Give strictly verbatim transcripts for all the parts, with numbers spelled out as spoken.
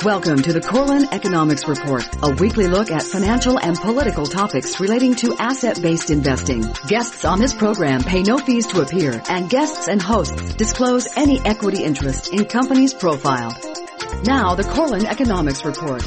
Welcome to the Corlin Economics Report, a weekly look at financial and political topics relating to asset-based investing. Guests on this program pay no fees to appear, and guests and hosts disclose any equity interest in companies profiled. Now, the Corlin Economics Report.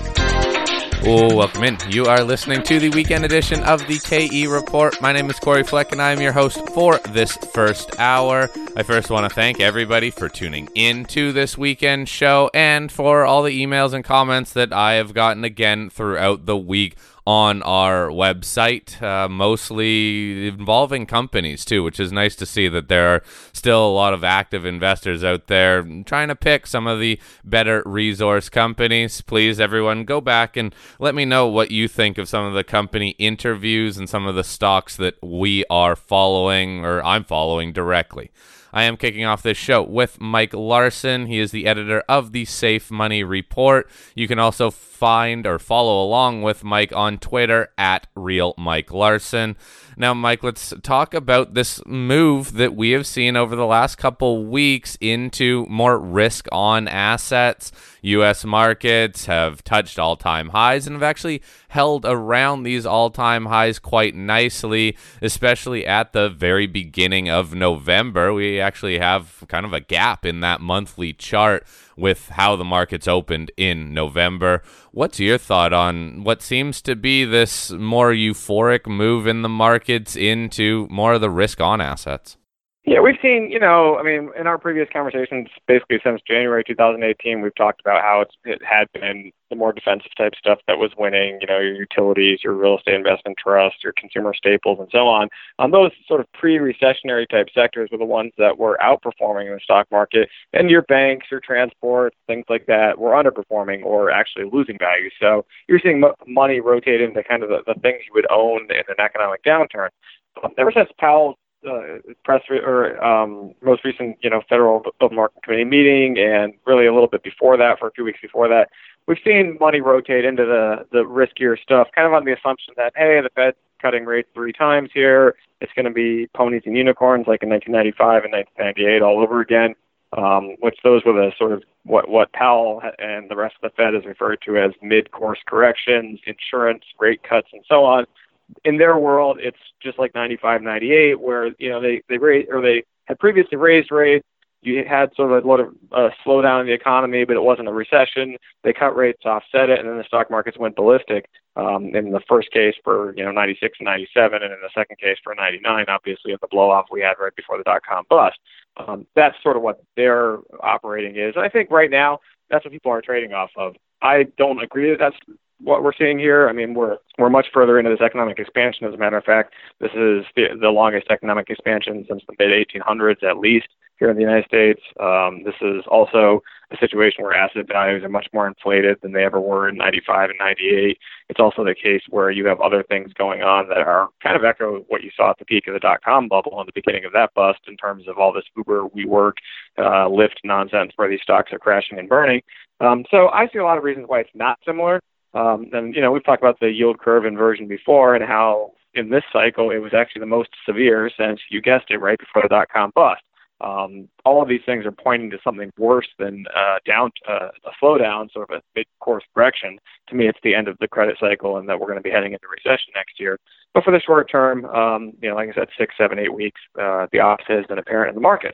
Oh, welcome in. You are listening to the weekend edition of the K E Report. My name is Corey Fleck, and I am your host for this first hour. I first want to thank everybody for tuning in to this weekend show and for all the emails and comments that I have gotten again throughout the week on our website, uh, mostly involving companies too, which is nice to see that there are still a lot of active investors out there trying to pick some of the better resource companies. Please, everyone, go back and let me know what you think of some of the company interviews and some of the stocks that we are following, or I'm following directly. I am kicking off this show with Mike Larson. He is the editor of the Safe Money Report. You can also find or follow along with Mike on Twitter at Real Mike Larson. Now, Mike, let's talk about this move that we have seen over the last couple weeks into more risk on assets. U S markets have touched all-time highs and have actually held around these all-time highs quite nicely, especially at the very beginning of November. We actually have kind of a gap in that monthly chart with how the markets opened in November. What's your thought on what seems to be this more euphoric move in the markets into more of the risk-on assets? Yeah, we've seen, you know, I mean, in our previous conversations, basically since January two thousand eighteen, we've talked about how it's, it had been the more defensive type stuff that was winning, you know, your utilities, your real estate investment trusts, your consumer staples, and so on. Um, those sort of pre-recessionary type sectors were the ones that were outperforming in the stock market, and your banks, your transport, things like that were underperforming or actually losing value. So you're seeing m- money rotate into kind of the, the things you would own in an economic downturn. Um, ever since Powell's Uh, press re- or um, most recent, you know, Federal Open Market Committee meeting, and really a little bit before that, for a few weeks before that, we've seen money rotate into the the riskier stuff, kind of on the assumption that, hey, the Fed's cutting rates three times here. It's going to be ponies and unicorns like in nineteen ninety-five and nineteen ninety-eight all over again, um, which those were the sort of what, what Powell and the rest of the Fed is referred to as mid-course corrections, insurance rate cuts, and so on. In their world, it's just like ninety-five, ninety-eight, where, you know, they, they raised, or they had previously raised rates. You had sort of a lot of uh, slowdown in the economy, but it wasn't a recession. They cut rates to offset it, and then the stock markets went ballistic. Um, in the first case for, you know, ninety-six and ninety-seven, and in the second case for ninety-nine, obviously, of the blow-off we had right before the dot-com bust. Um, that's sort of what their operating is. And I think right now, that's what people are trading off of. I don't agree that that's what we're seeing here. I mean, we're we're much further into this economic expansion. As a matter of fact, this is the, the longest economic expansion since the mid eighteen hundreds, at least, here in the United States. Um, this is also a situation where asset values are much more inflated than they ever were in ninety-five and ninety-eight. It's also the case where you have other things going on that are kind of echo what you saw at the peak of the dot-com bubble and the beginning of that bust, in terms of all this Uber, WeWork, uh, Lyft nonsense where these stocks are crashing and burning. Um, so I see a lot of reasons why it's not similar. Um, and, you know, we've talked about the yield curve inversion before, and how in this cycle it was actually the most severe since, you guessed it, right before the dot-com bust. Um, all of these things are pointing to something worse than uh, down uh, a slowdown, sort of a mid-course correction. To me, it's the end of the credit cycle, and that we're going to be heading into recession next year. But for the short term, um, you know, like I said, six, seven, eight weeks, uh, the opposite has been apparent in the markets.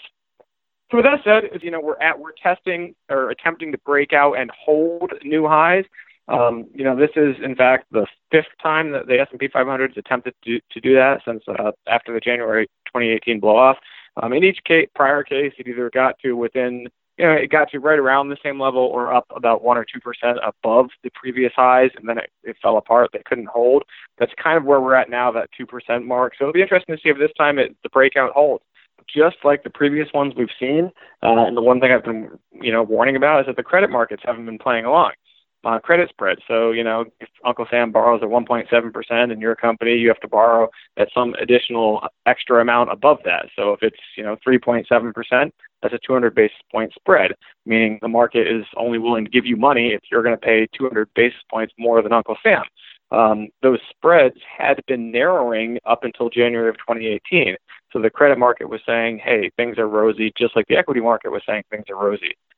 So with that said, is, you know, we're at we're testing or attempting to break out and hold new highs. Um, you know, this is, in fact, the fifth time that the S and P five hundred has attempted to, to do that since uh, after the January twenty eighteen blow-off. Um, in each case, prior case, it either got to within, you know, it got to right around the same level or up about one or two percent above the previous highs, and then it, it fell apart. They couldn't hold. That's kind of where we're at now, that two percent mark. So it'll be interesting to see if this time it, the breakout holds. Just like the previous ones we've seen, uh, and the one thing I've been, you know, warning about is that the credit markets haven't been playing along. Uh, credit spread. So, you know, if Uncle Sam borrows at one point seven percent in your company, you have to borrow at some additional extra amount above that. So if it's, you know, three point seven percent, that's a two hundred basis point spread, meaning the market is only willing to give you money if you're going to pay two hundred basis points more than Uncle Sam. Um, those spreads had been narrowing up until January of twenty eighteen. So the credit market was saying, hey, things are rosy, just like the equity market was saying things are rosy.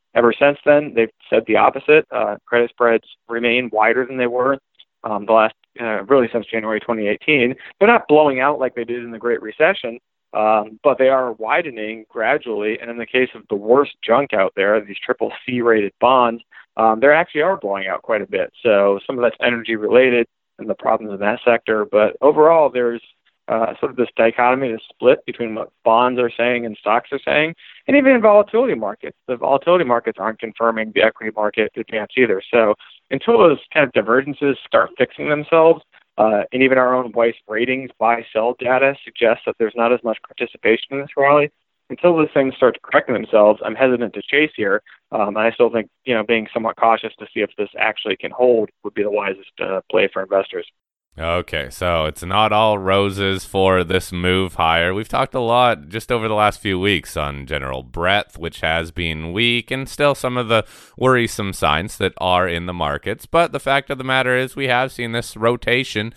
Ever since then, they've said the opposite. Uh, credit spreads remain wider than they were um, the last, uh, really since January twenty eighteen. They're not blowing out like they did in the Great Recession, um, but they are widening gradually. And in the case of the worst junk out there, these triple C rated bonds, um, they actually are blowing out quite a bit. So some of that's energy related and the problems in that sector. But overall, there's Uh, sort of this dichotomy, this split between what bonds are saying and stocks are saying, and even in volatility markets. The volatility markets aren't confirming the equity market advance either. So until those kind of divergences start fixing themselves, uh, and even our own Weiss ratings buy-sell data suggests that there's not as much participation in this rally. Until those things start correcting themselves, I'm hesitant to chase here. Um, and I still think, you know, being somewhat cautious to see if this actually can hold would be the wisest uh, play for investors. Okay, so it's not all roses for this move higher. We've talked a lot just over the last few weeks on general breadth, which has been weak, and still some of the worrisome signs that are in the markets. But the fact of the matter is we have seen this rotation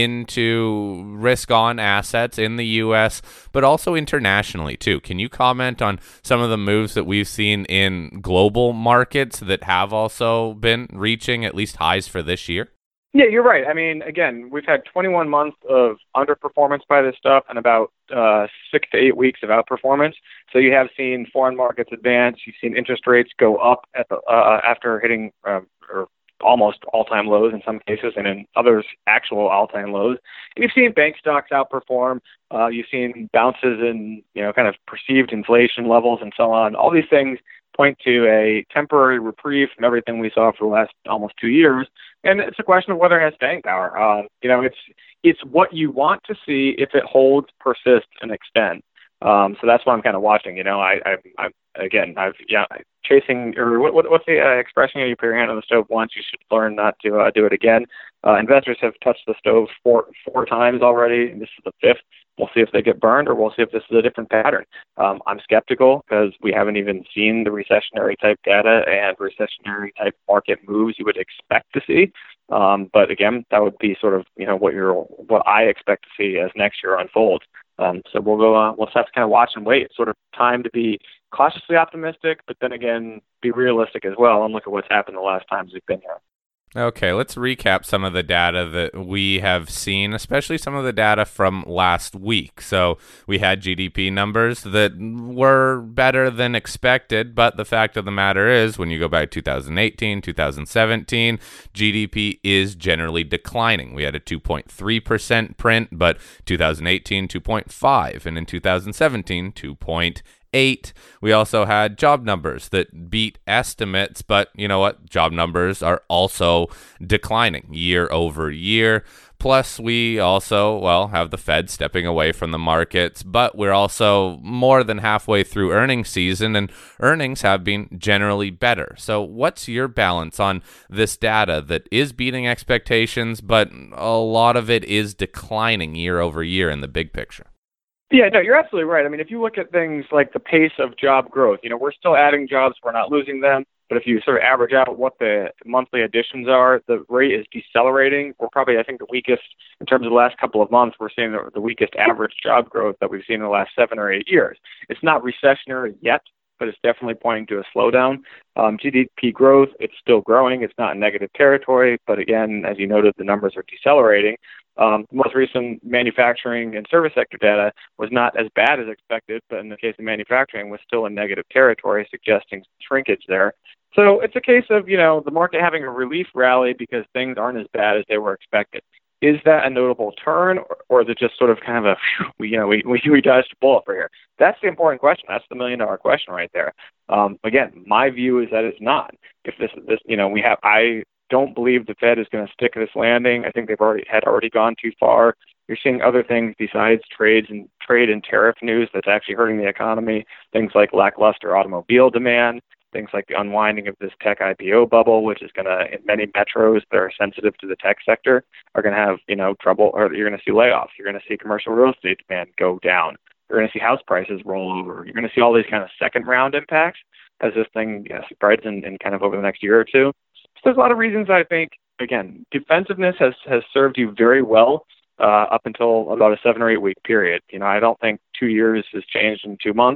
into risk-on assets in the U S, but also internationally too. Can you comment on some of the moves that we've seen in global markets that have also been reaching at least highs for this year? Yeah, you're right. I mean, again, we've had twenty-one months of underperformance by this stuff and about uh, six to eight weeks of outperformance. So you have seen foreign markets advance. You've seen interest rates go up at the, uh, after hitting uh, or almost all-time lows in some cases, and in others, actual all-time lows. And you've seen bank stocks outperform. Uh, you've seen bounces in, you know, kind of perceived inflation levels and so on. All these things point to a temporary reprieve from everything we saw for the last almost two years. And it's a question of whether it has staying power. Uh, you know, it's it's what you want to see if it holds, persists, and extends. Um, so that's what I'm kind of watching. You know, I, I, I again, I've yeah, chasing or what, what what's the uh, expression? You put your hand on the stove once, you should learn not to uh, do it again. Uh, investors have touched the stove four four times already, and this is the fifth. We'll see if they get burned, or we'll see if this is a different pattern. Um, I'm skeptical because we haven't even seen the recessionary type data and recessionary type market moves you would expect to see. Um, but again, that would be sort of, you know, what you're what I expect to see as next year unfolds. Um, so we'll go. Uh, we'll just have to kind of watch and wait. It's sort of time to be cautiously optimistic, but then again, be realistic as well and look at what's happened the last times we've been here. Okay, let's recap some of the data that we have seen, especially some of the data from last week. So we had G D P numbers that were better than expected, but the fact of the matter is when you go back to two thousand eighteen, two thousand seventeen, G D P is generally declining. We had a two point three percent print, but two thousand eighteen, two point five, and in two thousand seventeen, two point eight. We also had job numbers that beat estimates, but you know what? Job numbers are also declining year over year. Plus, we also, well, have the Fed stepping away from the markets, but we're also more than halfway through earnings season, and earnings have been generally better. So what's your balance on this data that is beating expectations, but a lot of it is declining year over year in the big picture? Yeah, no, you're absolutely right. I mean, if you look at things like the pace of job growth, you know, we're still adding jobs, we're not losing them. But if you sort of average out what the monthly additions are, the rate is decelerating. We're probably, I think, the weakest in terms of the last couple of months. We're seeing the, the weakest average job growth that we've seen in the last seven or eight years. It's not recessionary yet, but it's definitely pointing to a slowdown. Um, G D P growth, it's still growing. It's not in negative territory. But again, as you noted, the numbers are decelerating. Um, the most recent manufacturing and service sector data was not as bad as expected, but in the case of manufacturing was still in negative territory, suggesting shrinkage there. So it's a case of, you know, the market having a relief rally because things aren't as bad as they were expected. Is that a notable turn, or, or is it just sort of kind of a, we, you know, we, we, we dodged a bullet for here? That's the important question. That's the million dollar question right there. Um, again, my view is that it's not. If this, this, you know, we have, I don't believe the Fed is going to stick this landing. I think they've already had already gone too far. You're seeing other things besides trades and trade and tariff news that's actually hurting the economy. Things like lackluster automobile demand, things like the unwinding of this tech I P O bubble, which is going to, in many metros that are sensitive to the tech sector, are going to have, you know, trouble, or you're going to see layoffs. You're going to see commercial real estate demand go down. You're going to see house prices roll over. You're going to see all these kind of second round impacts as this thing you know, spreads in, in kind of over the next year or two. So there's a lot of reasons I think, again, defensiveness has, has served you very well uh, up until about a seven or eight week period. You know, I don't think two years has changed in two months.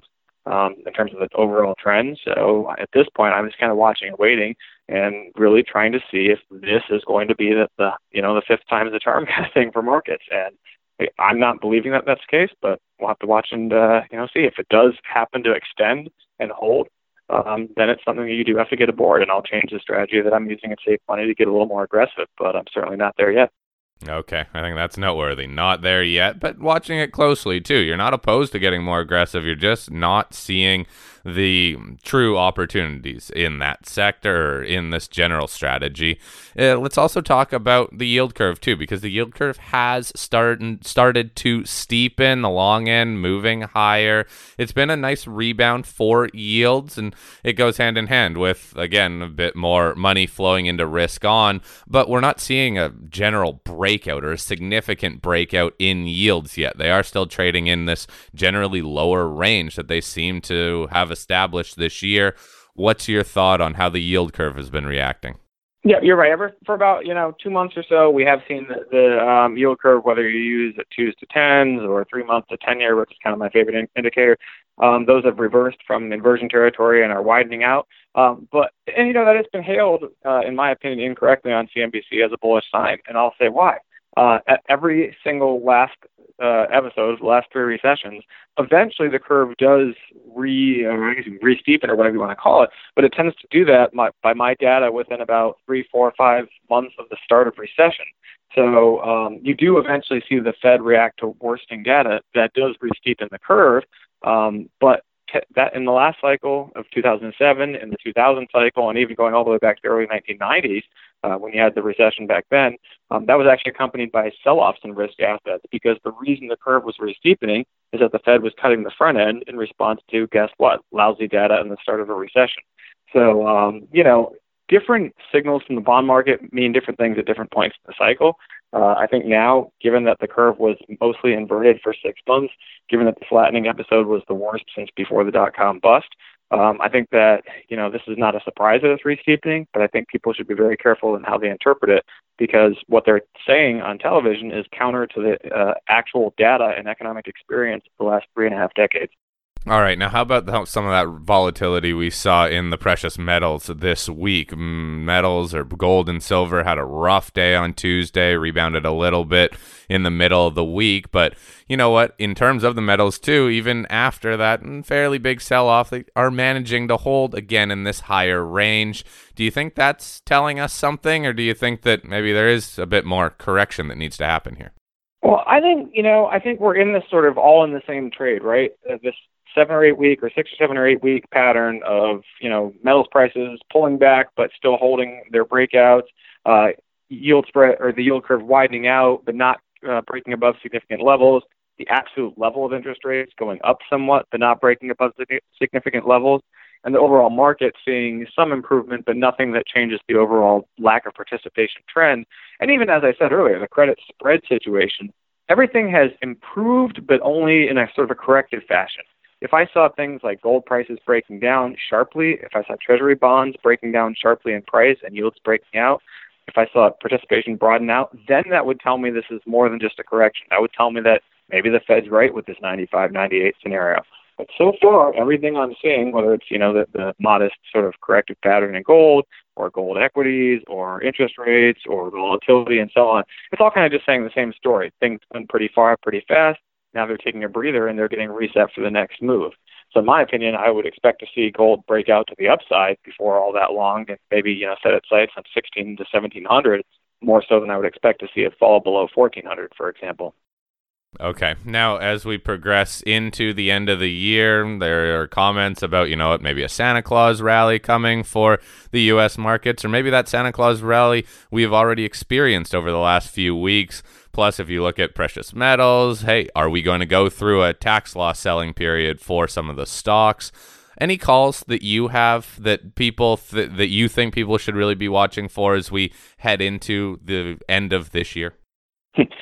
um, in terms of the overall trend. So at this point, I'm just kind of watching and waiting and really trying to see if this is going to be the, the you know, the fifth time's the charm kind of thing for markets. And I'm not believing that that's the case, but we'll have to watch and, uh, you know, see if it does happen to extend and hold. Um, then it's something that you do have to get aboard, and I'll change the strategy that I'm using at Save Money to get a little more aggressive, but I'm certainly not there yet. Okay, I think that's noteworthy. Not there yet, but watching it closely too. You're not opposed to getting more aggressive. You're just not seeing the true opportunities in that sector or in this general strategy. Uh, let's also talk about the yield curve too, because the yield curve has started started to steepen, the long end moving higher. It's been a nice rebound for yields, and it goes hand in hand with, again, a bit more money flowing into risk on, but we're not seeing a general breakout or a significant breakout in yields yet. They are still trading in this generally lower range that they seem to have established this year. What's your thought on how the yield curve has been reacting? Yeah, you're right. Ever for about you know two months or so, we have seen the, the um, yield curve, whether you use a twos to tens or three months to ten year, which is kind of my favorite in- indicator. Um, those have reversed from inversion territory and are widening out. Um, but and you know that has been hailed, uh, in my opinion, incorrectly on C N B C as a bullish sign, and I'll say why. Uh, at every single last uh, episode, last three recessions, eventually the curve does re uh, re-steepen or whatever you want to call it, but it tends to do that my, by my data within about three, four, five months of the start of recession. So um, you do eventually see the Fed react to worsening data that does re-steepen the curve, um, but that in the last cycle of two thousand seven, in the two thousand cycle, and even going all the way back to the early nineteen nineties, uh, when you had the recession back then, um, that was actually accompanied by sell-offs in risk assets, because the reason the curve was re-steepening is that the Fed was cutting the front end in response to, guess what, lousy data and the start of a recession. So, um, you know, different signals from the bond market mean different things at different points in the cycle. Uh, I think now, given that the curve was mostly inverted for six months, given that the flattening episode was the worst since before the dot-com bust, um, I think that, you know, this is not a surprise that it's re-steepening, but I think people should be very careful in how they interpret it, because what they're saying on television is counter to the uh, actual data and economic experience of the last three and a half decades. All right, now how about the, some of that volatility we saw in the precious metals this week? Metals or gold and silver had a rough day on Tuesday, rebounded a little bit in the middle of the week, but you know what? In terms of the metals too, even after that fairly big sell-off, they are managing to hold again in this higher range. Do you think that's telling us something, or do you think that maybe there is a bit more correction that needs to happen here? Well, I think, you know, I think we're in this sort of all in the same trade, right? Uh, this seven or eight week or six or seven or eight week pattern of, you know, metals prices pulling back but still holding their breakouts, uh, yield spread or the yield curve widening out but not uh, breaking above significant levels, the absolute level of interest rates going up somewhat but not breaking above significant levels, and the overall market seeing some improvement but nothing that changes the overall lack of participation trend. And even as I said earlier, the credit spread situation, everything has improved but only in a sort of a corrective fashion. If I saw things like gold prices breaking down sharply, if I saw treasury bonds breaking down sharply in price and yields breaking out, if I saw participation broaden out, then that would tell me this is more than just a correction. That would tell me that maybe the Fed's right with this ninety-five, ninety-eight scenario. But so far, everything I'm seeing, whether it's, you know, the, the modest sort of corrective pattern in gold or gold equities or interest rates or volatility and so on, it's all kind of just saying the same story. Things went pretty far, pretty fast. Now they're taking a breather and they're getting reset for the next move. So in my opinion, I would expect to see gold break out to the upside before all that long, and maybe, you know, set its sights on sixteen to seventeen hundred, more so than I would expect to see it fall below fourteen hundred, for example. Okay. Now, as we progress into the end of the year, there are comments about, you know what, maybe a Santa Claus rally coming for the U S markets, or maybe that Santa Claus rally we've already experienced over the last few weeks. Plus, if you look at precious metals, hey, are we going to go through a tax loss selling period for some of the stocks? Any calls that you have that people th- that you think people should really be watching for as we head into the end of this year?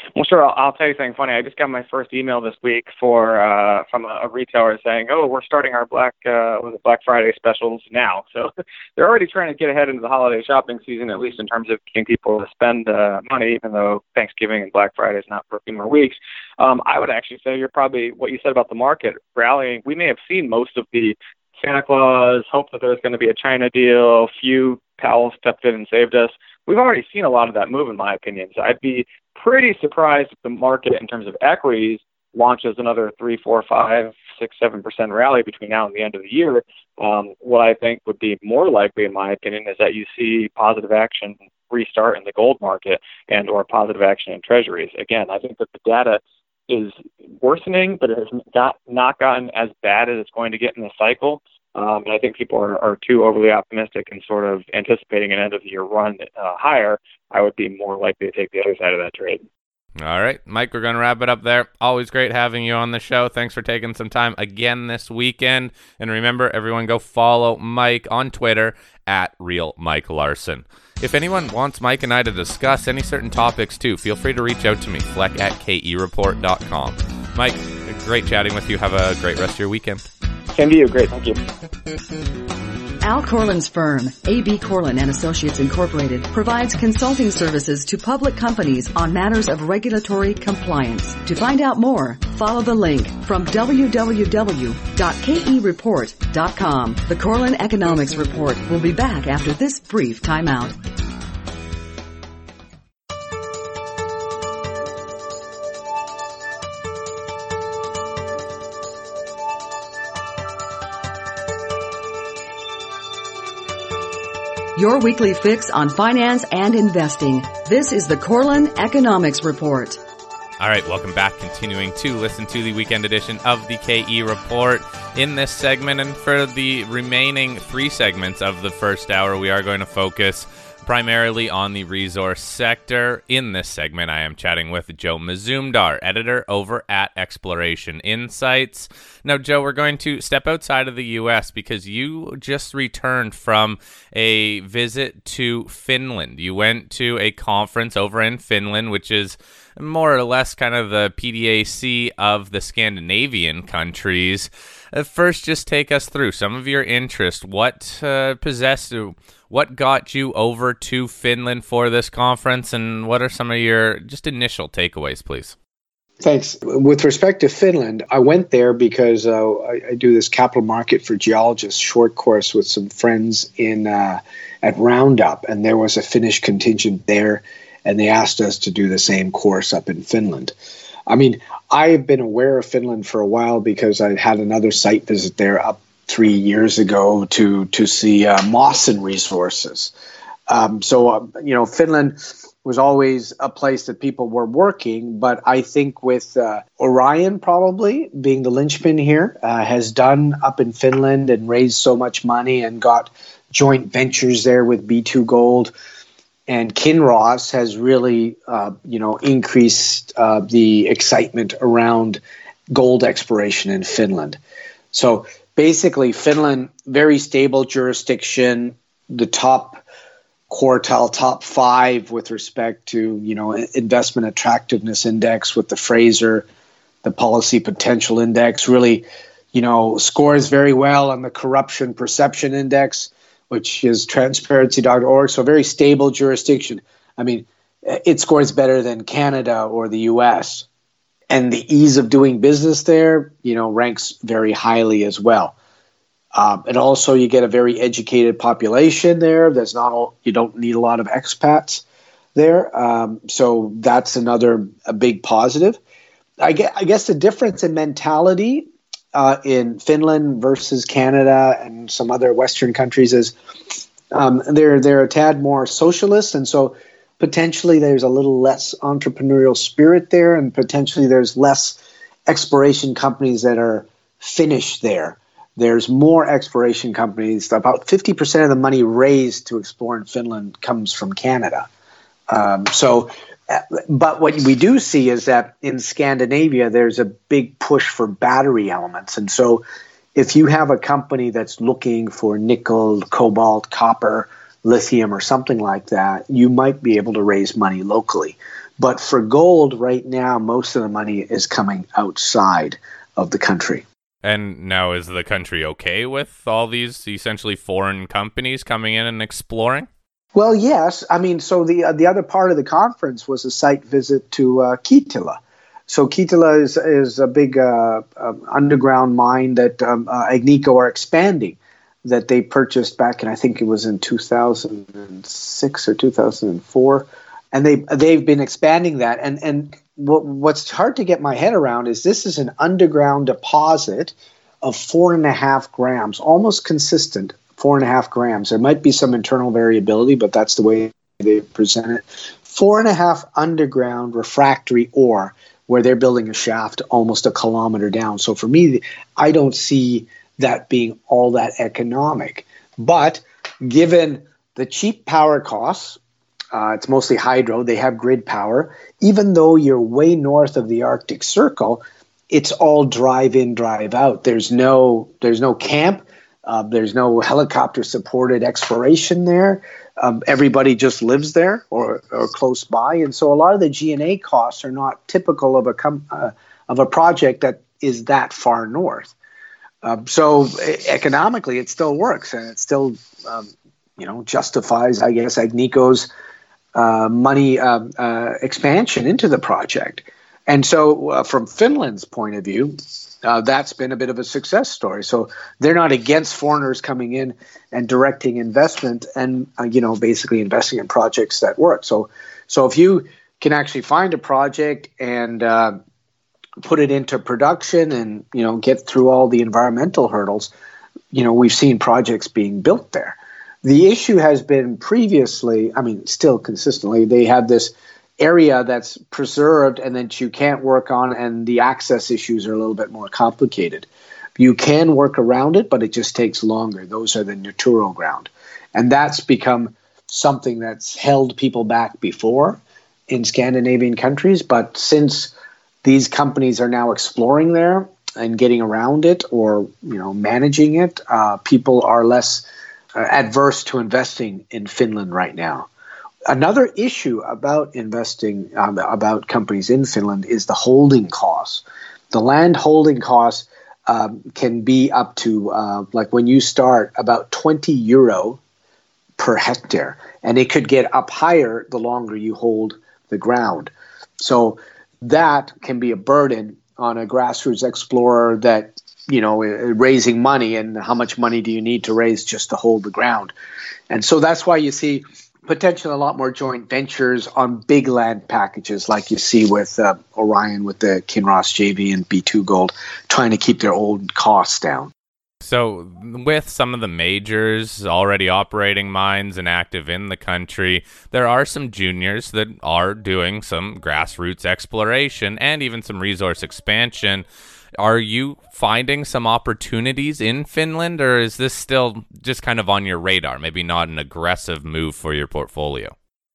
Well, sure. I'll, I'll tell you something funny. I just got my first email this week for uh, from a, a retailer saying, "Oh, we're starting our Black uh, was it Black Friday specials now." So they're already trying to get ahead into the holiday shopping season, at least in terms of getting people to spend uh, money, even though Thanksgiving and Black Friday is not for a few more weeks. Um, I would actually say you're probably what you said about the market rallying. We may have seen most of the Santa Claus, hope that there's going to be a China deal, few Powell stepped in and saved us. We've already seen a lot of that move, in my opinion. So I'd be pretty surprised if the market, in terms of equities, launches another three, four, five, six, seven percent rally between now and the end of the year. Um, what I think would be more likely, in my opinion, is that you see positive action restart in the gold market and or positive action in treasuries. Again, I think that the data is worsening, but it has not, not gotten as bad as it's going to get in the cycle. Um, and I think people are, are too overly optimistic and sort of anticipating an end-of-the-year run uh, higher. I would be more likely to take the other side of that trade. All right, Mike, we're going to wrap it up there. Always great having you on the show. Thanks for taking some time again this weekend. And remember, everyone go follow Mike on Twitter at Real Mike Larson. If anyone wants Mike and I to discuss any certain topics too, feel free to reach out to me, fleck at K E report dot com. Mike, great chatting with you. Have a great rest of your weekend. Same to you. Great. Thank you. Al Corlin's firm, A B Corlin and Associates Incorporated, provides consulting services to public companies on matters of regulatory compliance. To find out more, follow the link from w w w dot k e report dot com. The Corlin Economics Report will be back after this brief timeout. Your weekly fix on finance and investing. This is the Corlin Economics Report. All right, welcome back. Continuing to listen to the weekend edition of the K E Report. In this segment and for the remaining three segments of the first hour, we are going to focus primarily on the resource sector. In this segment, I am chatting with Joe Mazumdar, editor over at Exploration Insights. Now, Joe, we're going to step outside of the U S because you just returned from a visit to Finland. You went to a conference over in Finland, which is more or less kind of the P D A C of the Scandinavian countries. Uh, first, just take us through some of your interest. What uh, possessed you? What got you over to Finland for this conference, and what are some of your just initial takeaways, please? Thanks. With respect to Finland, I went there because uh, I, I do this capital market for geologists short course with some friends in uh, at Roundup, and there was a Finnish contingent there, and they asked us to do the same course up in Finland. I mean, I've been aware of Finland for a while because I had another site visit there up three years ago to to see uh, Mawson Resources. Um, so, uh, you know, Finland was always a place that people were working, but I think with uh, Orion probably being the linchpin here, uh, has done up in Finland and raised so much money and got joint ventures there with B two Gold. And Kinross has really, uh, you know, increased uh, the excitement around gold exploration in Finland. So basically, Finland, very stable jurisdiction, the top quartile, top five with respect to, you know, investment attractiveness index with the Fraser, the policy potential index, really, you know, scores very well on the corruption perception index, which is transparency dot org. So a very stable jurisdiction. I mean, it scores better than Canada or the U S. And the ease of doing business there, you know, ranks very highly as well. Um, and also you get a very educated population there. There's not all, you don't need a lot of expats there. Um, so that's another a big positive. I guess, I guess the difference in mentality uh, in Finland versus Canada and some other Western countries is um, they're they're a tad more socialist, and so potentially there's a little less entrepreneurial spirit there, and potentially there's less exploration companies that are Finnish there. There's more exploration companies. About fifty percent of the money raised to explore in Finland comes from Canada. Um, so, but what we do see is that in Scandinavia, there's a big push for battery elements. And so if you have a company that's looking for nickel, cobalt, copper, lithium, or something like that, you might be able to raise money locally. But for gold right now, most of the money is coming outside of the country. And now is the country okay with all these essentially foreign companies coming in and exploring? Well, yes. I mean, so the uh, the other part of the conference was a site visit to uh, Kittilä. So Kittilä is, is a big uh, uh, underground mine that um, uh, Agnico are expanding, that they purchased back in, I think it was in two thousand six or two thousand four. And they, they've been expanding that. And, and what, what's hard to get my head around is this is an underground deposit of four and a half grams, almost consistent, four and a half grams. There might be some internal variability, but that's the way they present it. Four and a half underground refractory ore where they're building a shaft almost a kilometer down. So for me, I don't see that being all that economic. But given the cheap power costs, uh, it's mostly hydro, they have grid power. Even though you're way north of the Arctic Circle, it's all drive in, drive out. There's no, there's no camp. Uh, there's no helicopter-supported exploration there. Um, everybody just lives there or, or close by, and so a lot of the G and A costs are not typical of a com- uh, of a project that is that far north. Um, so economically, it still works, and it still um, you know justifies, I guess, Agnico's uh, money uh, uh, expansion into the project. And so, uh, from Finland's point of view, uh, that's been a bit of a success story. So they're not against foreigners coming in and directing investment and, uh, you know, basically investing in projects that work. So, so if you can actually find a project and uh, put it into production and, you know, get through all the environmental hurdles, you know, we've seen projects being built there. The issue has been previously, I mean, still consistently, they had this area that's preserved and that you can't work on, and the access issues are a little bit more complicated. You can work around it, but it just takes longer. Those are the natural ground. And that's become something that's held people back before in Scandinavian countries. But since these companies are now exploring there and getting around it or, you know, managing it, uh, people are less uh, adverse to investing in Finland right now. Another issue about investing, um, about companies in Finland, is the holding costs. The land holding costs um, can be up to, uh, like when you start, about twenty euro per hectare. And it could get up higher the longer you hold the ground. So that can be a burden on a grassroots explorer that, you know, raising money, and how much money do you need to raise just to hold the ground? And so that's why you see potentially a lot more joint ventures on big land packages like you see with uh, Orion with the Kinross J V and B two Gold, trying to keep their old costs down. So with some of the majors already operating mines and active in the country, there are some juniors that are doing some grassroots exploration and even some resource expansion. Are you finding some opportunities in Finland, or is this still just kind of on your radar, maybe not an aggressive move for your portfolio?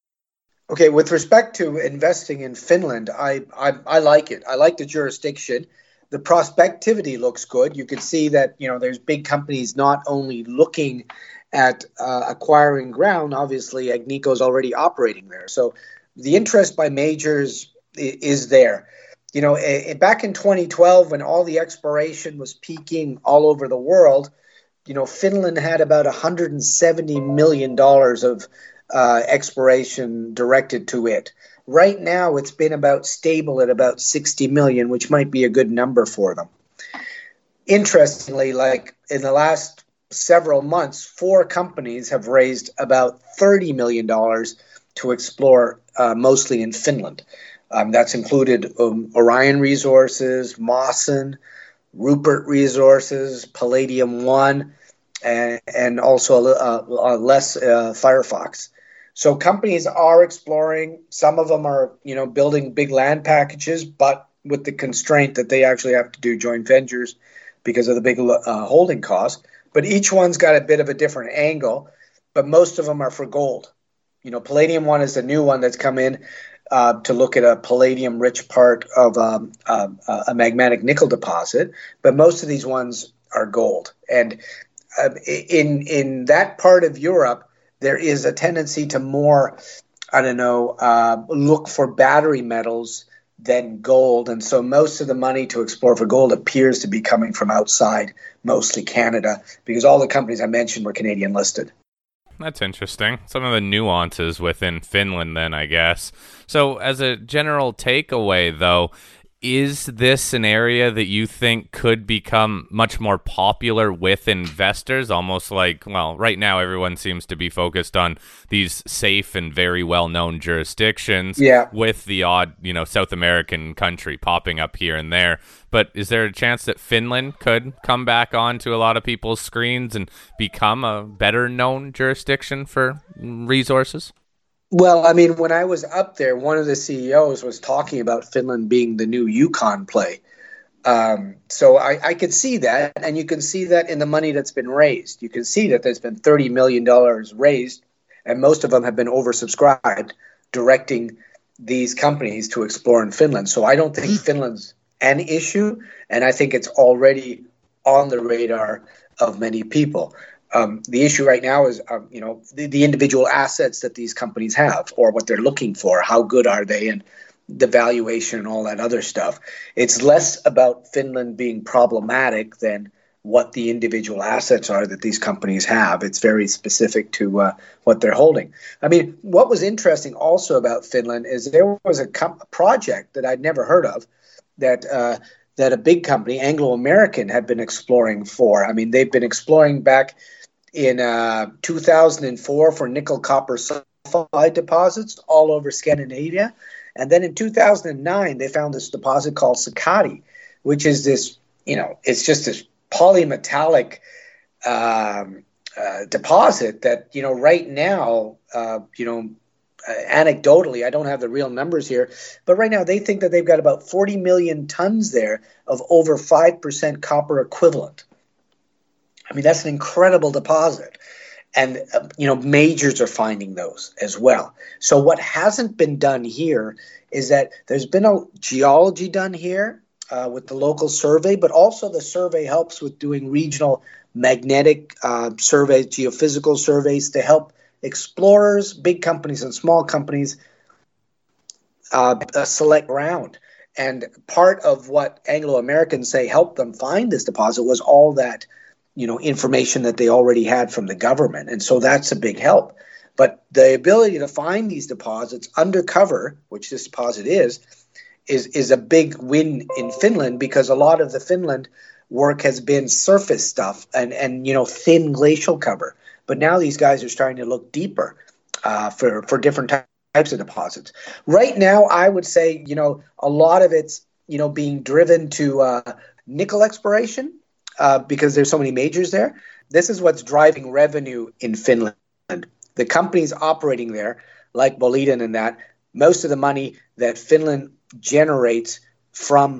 Okay, with respect to investing in Finland, I, I, I like it. I like the jurisdiction. The prospectivity looks good. You can see that, you know, there's big companies not only looking at uh, acquiring ground. Obviously, Agnico's already operating there. So the interest by majors is there. You know, back in twenty twelve, when all the exploration was peaking all over the world, you know, Finland had about one hundred seventy million dollars of uh, exploration directed to it. Right now, it's been about stable at about sixty million, which might be a good number for them. Interestingly, like in the last several months, four companies have raised about thirty million dollars to explore, uh, mostly in Finland. Um, that's included um, Orion Resources, Mawson, Rupert Resources, Palladium One, and, and also uh, uh, less uh, Firefox. So companies are exploring. Some of them are, you know, building big land packages, but with the constraint that they actually have to do joint ventures because of the big uh, holding costs. But each one's got a bit of a different angle, but most of them are for gold. You know, Palladium One is the new one that's come in uh, to look at a palladium-rich part of um, uh, a magmatic nickel deposit, but most of these ones are gold. And uh, in in that part of Europe, there is a tendency to more I don't know, uh, look for battery metals than gold. And so most of the money to explore for gold appears to be coming from outside, mostly Canada, because all the companies I mentioned were Canadian listed. That's interesting. Some of the nuances within Finland then, I guess. So as a general takeaway, though, is this an area that you think could become much more popular with investors? Almost like, well, right now everyone seems to be focused on these safe and very well-known jurisdictions, yeah. with the odd, you know, South American country popping up here and there. But is there a chance that Finland could come back onto a lot of people's screens and become a better-known jurisdiction for resources? Well, I mean, when I was up there, one of the C E Os was talking about Finland being the new Yukon play. Um, so I, I could see that, and you can see that in the money that's been raised. You can see that there's been thirty million dollars raised, and most of them have been oversubscribed, directing these companies to explore in Finland. So I don't think Finland's an issue, and I think it's already on the radar of many people. Um, the issue right now is, um, you know, the, the individual assets that these companies have, or what they're looking for. How good are they, and the valuation and all that other stuff. It's less about Finland being problematic than what the individual assets are that these companies have. It's very specific to uh, what they're holding. I mean, what was interesting also about Finland is there was a, com- a project that I'd never heard of that uh, that a big company, Anglo American, had been exploring for. I mean, they've been exploring back in uh, two thousand four for nickel copper sulfide deposits all over Scandinavia. And then in two thousand nine, they found this deposit called Sakatti, which is this, you know, it's just this polymetallic um, uh, deposit that, you know, right now, uh, you know, uh, anecdotally, I don't have the real numbers here, but right now they think that they've got about forty million tons there of over five percent copper equivalent. I mean, that's an incredible deposit. And, uh, you know, majors are finding those as well. So what hasn't been done here is that there's been a geology done here uh, with the local survey, but also the survey helps with doing regional magnetic uh, surveys, geophysical surveys to help explorers, big companies and small companies uh, uh, select ground. And part of what Anglo Americans say helped them find this deposit was all that, you know, information that they already had from the government. And so that's a big help. But the ability to find these deposits undercover, which this deposit is, is, is a big win in Finland, because a lot of the Finland work has been surface stuff and, and you know, thin glacial cover. But now these guys are starting to look deeper uh, for, for different types of deposits. Right now, I would say, you know, a lot of it's, you know, being driven to uh, nickel exploration. Uh, because there's so many majors there. This is what's driving revenue in Finland. The companies operating there, like Boliden and that, most of the money that Finland generates from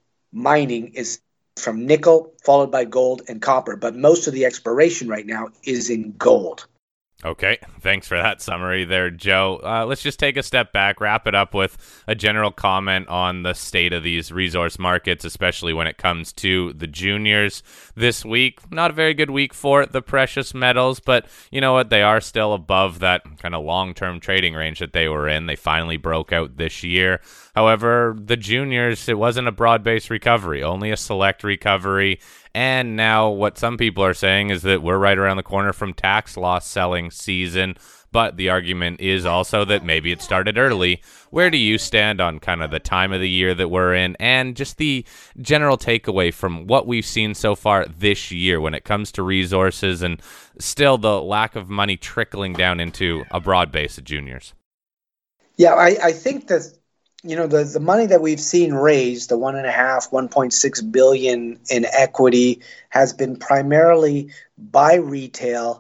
mining is from nickel, followed by gold and copper. But most of the exploration right now is in gold. Okay, thanks for that summary there, Joe. Uh, let's just take a step back, wrap it up with a general comment on the state of these resource markets, especially when it comes to the juniors this week. Not a very good week for the precious metals, but you know what? They are still above that kind of long-term trading range that they were in. They finally broke out this year. However, the juniors, it wasn't a broad-based recovery, only a select recovery. And now what some people are saying is that we're right around the corner from tax loss selling season. But the argument is also that maybe it started early. Where do you stand on kind of the time of the year that we're in, and just the general takeaway from what we've seen so far this year when it comes to resources and still the lack of money trickling down into a broad base of juniors? Yeah, I, I think that, you know, the, the money that we've seen raised, the one and a half, one point six billion in equity, has been primarily by retail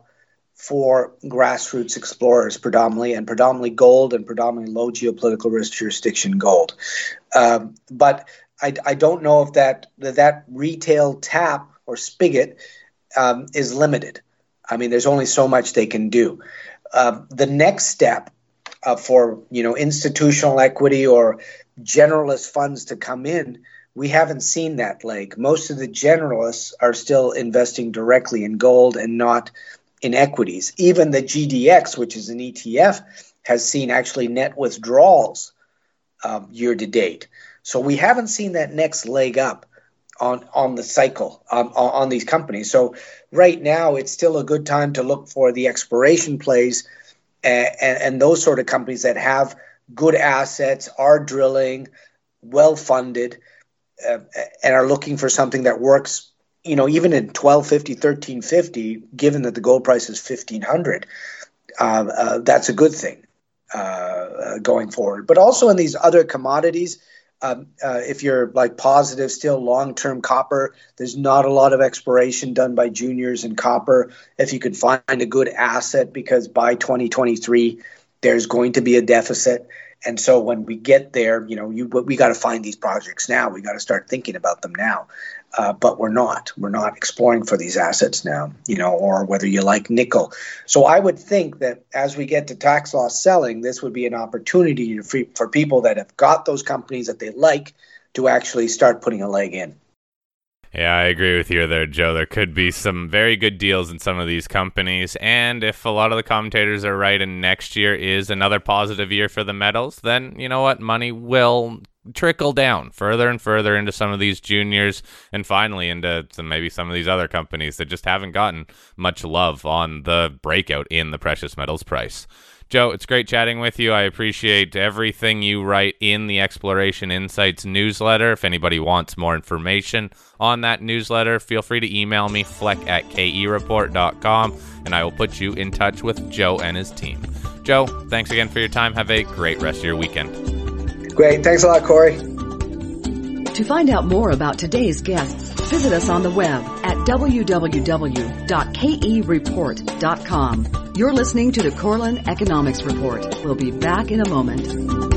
for grassroots explorers predominantly, and predominantly gold and predominantly low geopolitical risk jurisdiction gold. Um, but I, I don't know if that, that that retail tap or spigot um, is limited. I mean, there's only so much they can do. Uh, the next step uh, for, you know, institutional equity or generalist funds to come in, we haven't seen that leg. Most of the generalists are still investing directly in gold and not in equities. Even the G D X, which is an E T F, has seen actually net withdrawals um, year to date. So we haven't seen that next leg up on on the cycle um, on, on these companies. So right now, it's still a good time to look for the exploration plays and, and, and those sort of companies that have good assets, are drilling, well funded, uh, and are looking for something that works. You know, even in twelve fifty, thirteen fifty, given that the gold price is fifteen hundred, uh, uh, that's a good thing uh, uh, going forward. But also in these other commodities. Um, uh, if you're like positive still long-term copper, there's not a lot of exploration done by juniors in copper. If you could find a good asset, because by twenty twenty-three, there's going to be a deficit. And so when we get there, you know, you we got to find these projects now. We got to start thinking about them now. Uh, but we're not. We're not exploring for these assets now, you know, or whether you like nickel. So I would think that as we get to tax loss selling, this would be an opportunity for, for people that have got those companies that they like to actually start putting a leg in. Yeah, I agree with you there, Joe. There could be some very good deals in some of these companies. And if a lot of the commentators are right and next year is another positive year for the metals, then you know what? Money will trickle down further and further into some of these juniors and finally into some, maybe some of these other companies that just haven't gotten much love on the breakout in the precious metals price. Joe, it's great chatting with you. I appreciate everything you write in the Exploration Insights newsletter. If anybody wants more information on that newsletter, feel free to email me, fleck at k e report dot com, and I will put you in touch with Joe and his team. Joe, thanks again for your time. Have a great rest of your weekend. Great. Thanks a lot, Corey. To find out more about today's guests, visit us on the web at w w w dot k e report dot com. You're listening to the Korelin Economics Report. We'll be back in a moment.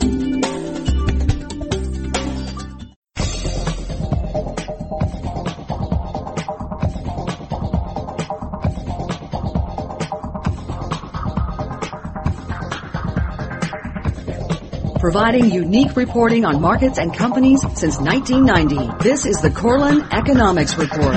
Providing unique reporting on markets and companies since nineteen ninety. This is the Korelin Economics Report.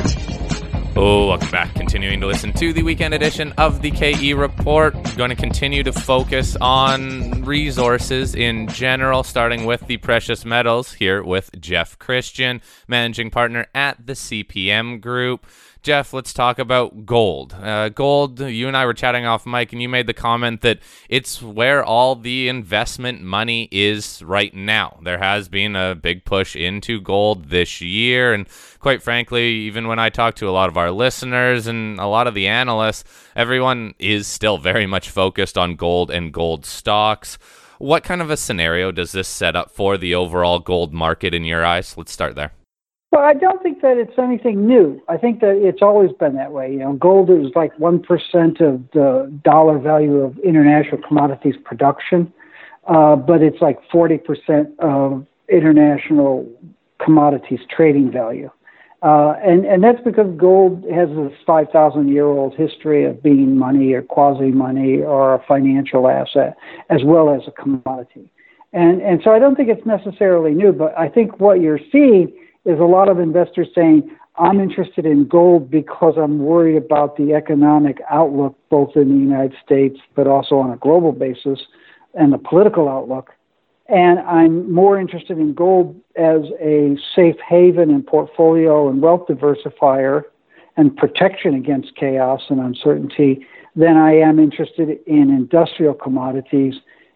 Oh, welcome back. Continuing to listen to the weekend edition of the K E Report. We're going to continue to focus on resources in general, starting with the precious metals here with Jeff Christian, managing partner at the C P M Group. Jeff, let's talk about gold. Uh, gold, you and I were chatting off mic, and you made the comment that it's where all the investment money is right now. There has been a big push into gold this year, and quite frankly, even when I talk to a lot of our listeners and a lot of the analysts, everyone is still very much focused on gold and gold stocks. What kind of a scenario does this set up for the overall gold market in your eyes? Let's start there. Well, I don't think that it's anything new. I think that it's always been that way. You know, gold is like one percent of the dollar value of international commodities production, uh, but it's like forty percent of international commodities trading value. Uh, and, and that's because gold has this five thousand year old history of being money or quasi-money or a financial asset, as well as a commodity. And, and so I don't think it's necessarily new, but I think what you're seeing is a lot of investors saying, I'm interested in gold because I'm worried about the economic outlook, both in the United States, but also on a global basis, and the political outlook. And I'm more interested in gold as a safe haven and portfolio and wealth diversifier and protection against chaos and uncertainty than I am interested in industrial commodities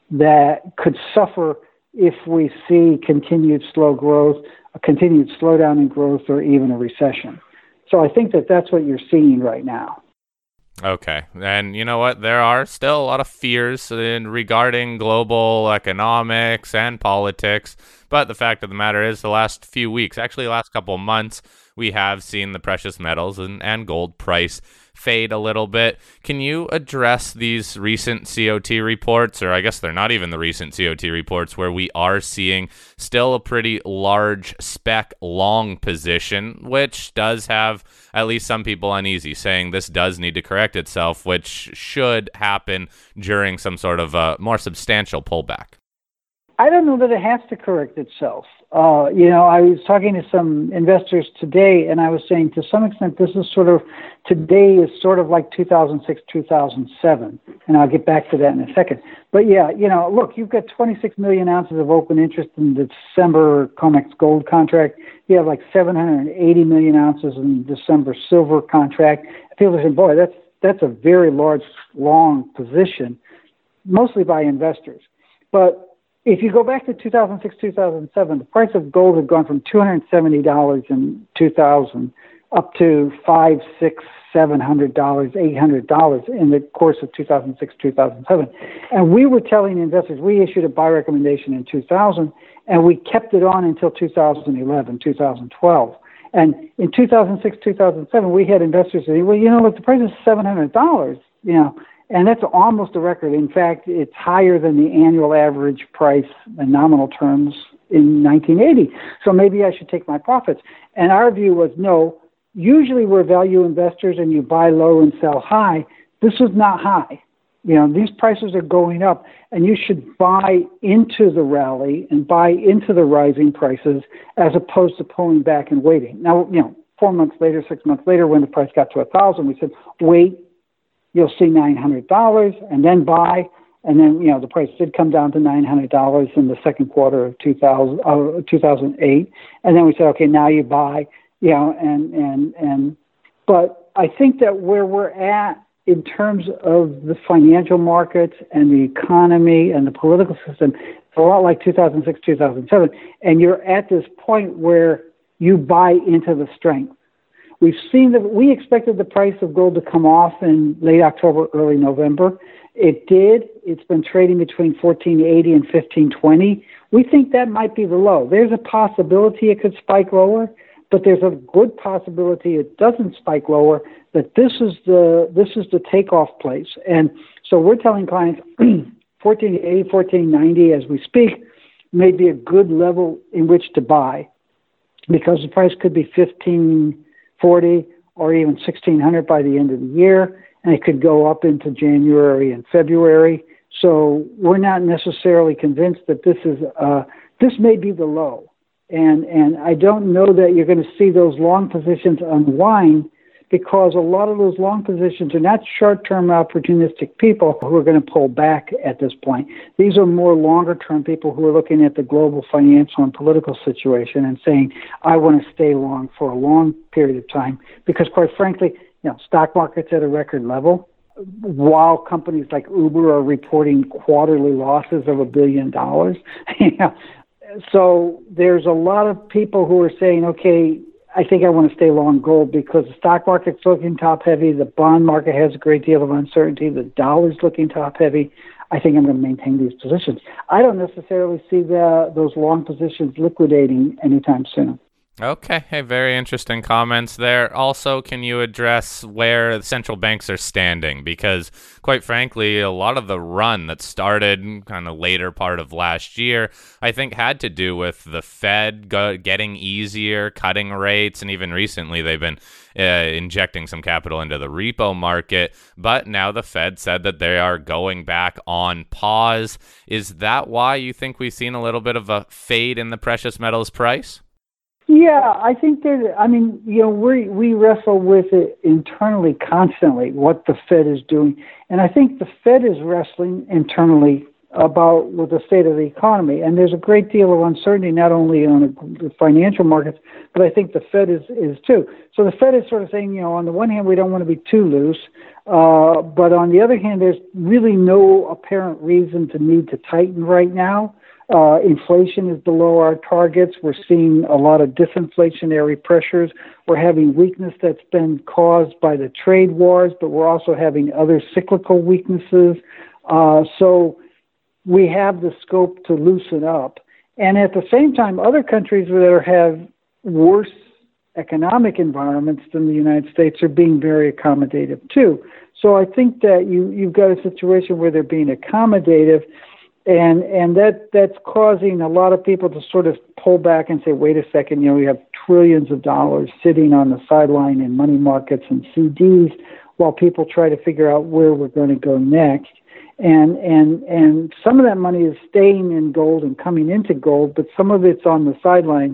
that could suffer if we see continued slow growth, a continued slowdown in growth, or even a recession. So I think that that's what you're seeing right now. Okay. And you know what? There are still a lot of fears in regarding global economics and politics. But the fact of the matter is the last few weeks, actually the last couple of months, we have seen the precious metals and, and gold price fade a little bit. Can you address these recent C O T reports, or I guess they're not even the recent C O T reports, where we are seeing still a pretty large spec long position, which does have at least some people uneasy, saying this does need to correct itself, which should happen during some sort of a more substantial pullback? I don't know that it has to correct itself. Uh, you know, I was talking to some investors today, and I was saying to some extent this is sort of, today is sort of like two thousand six, two thousand seven, and I'll get back to that in a second. But yeah, you know, look, you've got twenty-six million ounces of open interest in the December COMEX gold contract. You have like seven hundred eighty million ounces in the December silver contract. People are saying, boy, that's, that's a very large, long position, mostly by investors. But if you go back to two thousand six, two thousand seven, the price of gold had gone from two hundred seventy dollars in two thousand up to five, six, seven hundred dollars, eight hundred dollars in the course of two thousand six, two thousand seven. And we were telling investors, we issued a buy recommendation in two thousand, and we kept it on until two thousand eleven, two thousand twelve. And in two thousand six, two thousand seven, we had investors saying, well, you know, look, the price is seven hundred dollars, you know, and that's almost a record. In fact, it's higher than the annual average price in nominal terms in nineteen eighty. So maybe I should take my profits. And our view was, no, usually we're value investors and you buy low and sell high. This was not high. You know, these prices are going up, and you should buy into the rally and buy into the rising prices as opposed to pulling back and waiting. Now, you know, four months later, six months later, when the price got to a thousand, we said, wait, you'll see nine hundred dollars and then buy. And then, you know, the price did come down to nine hundred dollars in the second quarter of two thousand, uh, two thousand eight. And then we said, okay, now you buy, you know, and, and, and, but I think that where we're at in terms of the financial markets and the economy and the political system, it's a lot like two thousand six, two thousand seven. And you're at this point where you buy into the strength. We've seen that we expected the price of gold to come off in late October, early November. It did. It's been trading between fourteen eighty and fifteen twenty. We think that might be the low. There's a possibility it could spike lower, but there's a good possibility it doesn't spike lower, that this is the this is the takeoff place. And so we're telling clients fourteen eighty, fourteen ninety as we speak may be a good level in which to buy, because the price could be fifteen forty or even sixteen hundred by the end of the year, and it could go up into January and February. So we're not necessarily convinced that this is uh, this may be the low. And and I don't know that you're going to see those long positions unwind, because a lot of those long positions are not short-term opportunistic people who are going to pull back at this point. These are more longer-term people who are looking at the global financial and political situation and saying, I want to stay long for a long period of time, because quite frankly, you know, stock market's at a record level, while companies like Uber are reporting quarterly losses of a billion dollars. You know, so there's a lot of people who are saying, okay, I think I want to stay long gold because the stock market's looking top heavy, the bond market has a great deal of uncertainty, the dollar's looking top heavy. I think I'm going to maintain these positions. I don't necessarily see the, those long positions liquidating anytime soon. Okay, hey, very interesting comments there. Also, can you address where central banks are standing? Because, quite frankly, a lot of the run that started kind of later part of last year, I think had to do with the Fed go- getting easier, cutting rates, and even recently they've been uh, injecting some capital into the repo market. But now the Fed said that they are going back on pause. Is that why you think we've seen a little bit of a fade in the precious metals price? Yeah, I think that, I mean, you know, we we wrestle with it internally constantly, what the Fed is doing. And I think the Fed is wrestling internally about with the state of the economy. And there's a great deal of uncertainty, not only on the financial markets, but I think the Fed is, is too. So the Fed is sort of saying, you know, on the one hand, we don't want to be too loose. Uh, but on the other hand, there's really no apparent reason to need to tighten right now. Uh, inflation is below our targets. We're seeing a lot of disinflationary pressures. We're having weakness that's been caused by the trade wars, but we're also having other cyclical weaknesses. Uh, so we have the scope to loosen up. And at the same time, other countries that have worse economic environments than the United States are being very accommodative too. So I think that you, you've got a situation where they're being accommodative. And and that that's causing a lot of people to sort of pull back and say, wait a second, you know, we have trillions of dollars sitting on the sideline in money markets and C Ds while people try to figure out where we're going to go next. And, and, and some of that money is staying in gold and coming into gold, but some of it's on the sidelines,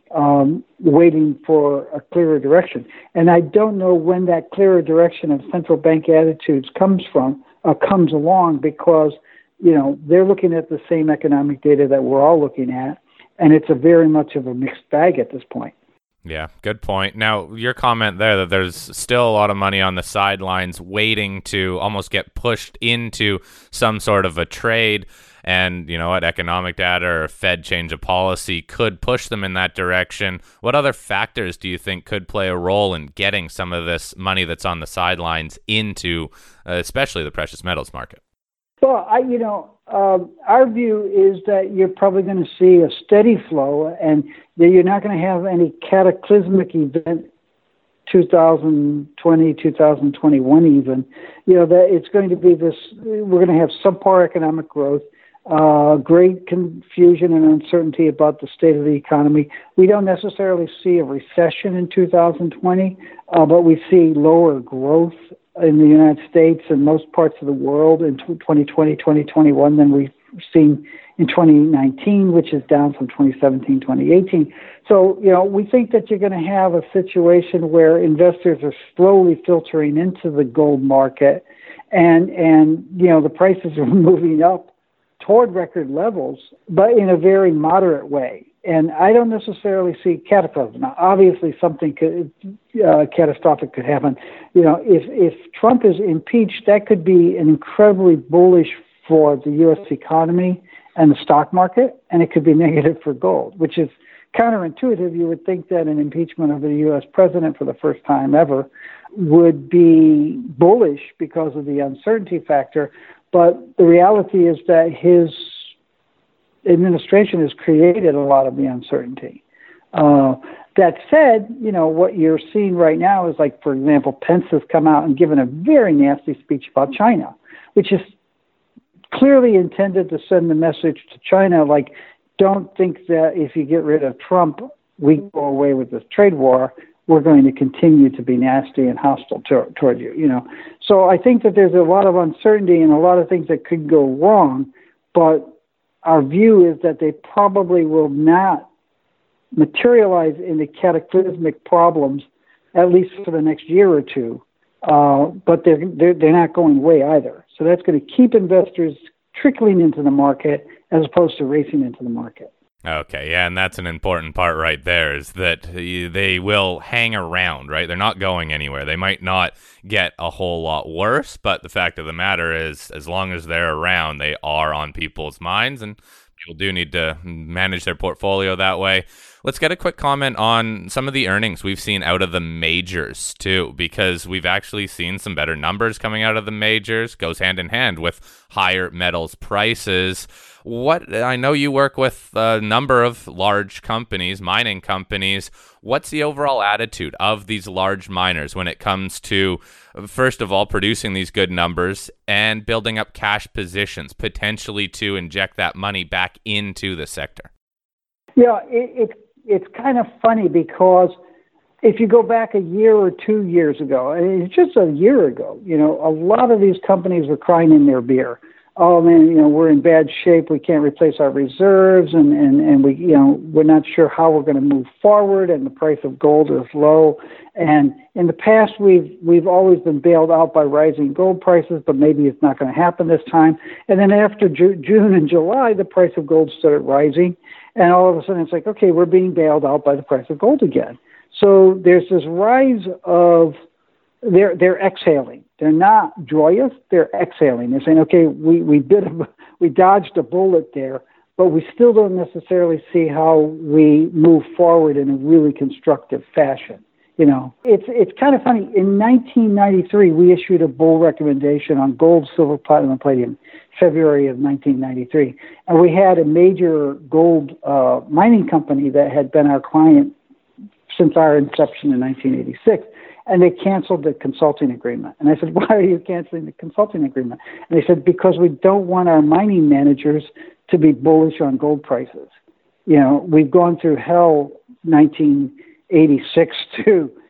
um, waiting for a clearer direction. And I don't know when that clearer direction of central bank attitudes comes from, uh, comes along, because, you know, they're looking at the same economic data that we're all looking at, and it's a very much of a mixed bag at this point. Yeah, good point. Now, your comment there that there's still a lot of money on the sidelines waiting to almost get pushed into some sort of a trade, and, you know what, economic data or Fed change of policy could push them in that direction. What other factors do you think could play a role in getting some of this money that's on the sidelines into uh, especially the precious metals market? Well, I, you know, um, our view is that you're probably going to see a steady flow, and that you're not going to have any cataclysmic event, two thousand twenty, two thousand twenty-one even. You know, that it's going to be this, we're going to have subpar economic growth, uh, great confusion and uncertainty about the state of the economy. We don't necessarily see a recession in two thousand twenty, uh, but we see lower growth in the United States and most parts of the world in twenty twenty, twenty twenty-one than we've seen in twenty nineteen, which is down from twenty seventeen, twenty eighteen. So, you know, we think that you're going to have a situation where investors are slowly filtering into the gold market, and, and you know, the prices are moving up toward record levels, but in a very moderate way. And I don't necessarily see cataclysm. Now, obviously, something could, uh, catastrophic could happen. You know, if if Trump is impeached, that could be an incredibly bullish for the U S economy and the stock market, and it could be negative for gold, which is counterintuitive. You would think that an impeachment of the U S president for the first time ever would be bullish because of the uncertainty factor, but the reality is that his administration has created a lot of the uncertainty. Uh, that said, you know, what you're seeing right now is, like, for example, Pence has come out and given a very nasty speech about China, which is clearly intended to send the message to China, like, don't think that if you get rid of Trump, we go away with this trade war. We're going to continue to be nasty and hostile to, toward you, you know. So I think that there's a lot of uncertainty and a lot of things that could go wrong, but our view is that they probably will not materialize into cataclysmic problems, at least for the next year or two. Uh, but they're, they're they're not going away either. So that's going to keep investors trickling into the market as opposed to racing into the market. Okay, yeah, and that's an important part right there, is that they will hang around, right? They're not going anywhere. They might not get a whole lot worse, but the fact of the matter is, as long as they're around, they are on people's minds, and people do need to manage their portfolio that way. Let's get a quick comment on some of the earnings we've seen out of the majors, too, because we've actually seen some better numbers coming out of the majors. Goes hand in hand with higher metals prices. What I know you work with a number of large companies, mining companies. What's the overall attitude of these large miners when it comes to, first of all, producing these good numbers and building up cash positions, potentially to inject that money back into the sector? Yeah, it, it, it's kind of funny because if you go back a year or two years ago, and it's just a year ago, you know, a lot of these companies were crying in their beer. Oh man, you know, we're in bad shape. We can't replace our reserves, and, and, and we, you know, we're not sure how we're going to move forward. And the price of gold is low. And in the past, we've we've always been bailed out by rising gold prices, but maybe it's not going to happen this time. And then after Ju- June and July, the price of gold started rising, and all of a sudden it's like, okay, we're being bailed out by the price of gold again. So there's this rise of they're they're exhaling. They're not joyous. They're exhaling. They're saying, okay, we we did a, we dodged a bullet there, but we still don't necessarily see how we move forward in a really constructive fashion. You know, it's it's kind of funny. In nineteen ninety-three, we issued a bull recommendation on gold, silver, platinum, and palladium, February of nineteen ninety-three, and we had a major gold uh, mining company that had been our client since our inception in nineteen eighty-six. And they canceled the consulting agreement. And I said, why are you canceling the consulting agreement? And they said, because we don't want our mining managers to be bullish on gold prices. You know, we've gone through hell nineteen eighty-six to